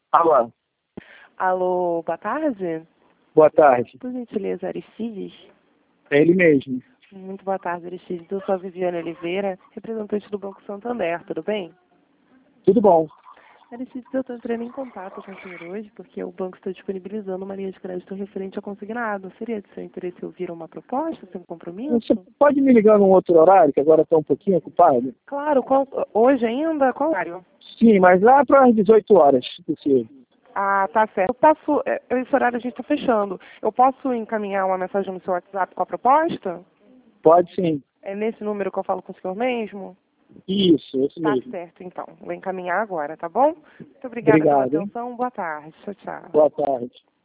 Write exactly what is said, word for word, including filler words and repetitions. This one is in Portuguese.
Alô, Alô, boa tarde. boa tarde. Por gentileza, Aristides? É ele mesmo. Muito boa tarde, Aristides. Eu sou a Viviane Oliveira, representante do Banco Santander, tudo bem? Tudo bom. Aristides, eu estou entrando em contato com o senhor hoje porque o banco está disponibilizando uma linha de crédito referente a consignado. Seria de seu interesse ouvir uma proposta, sem compromisso? Você pode me ligar num outro horário, que agora estou um pouquinho ocupado? Claro, qual, hoje ainda? Qual horário? Sim, mas lá para as dezoito horas, se possível. Ah, tá certo. Eu posso, é, esse horário a gente está fechando. Eu posso encaminhar uma mensagem no seu WhatsApp com a proposta? Pode sim. É nesse número que eu falo com o senhor mesmo? Isso, isso Tá mesmo. certo, então. Vou encaminhar agora, tá bom? Muito obrigada pela Obrigado, hein? atenção. Boa tarde. Tchau, tchau. Boa tarde.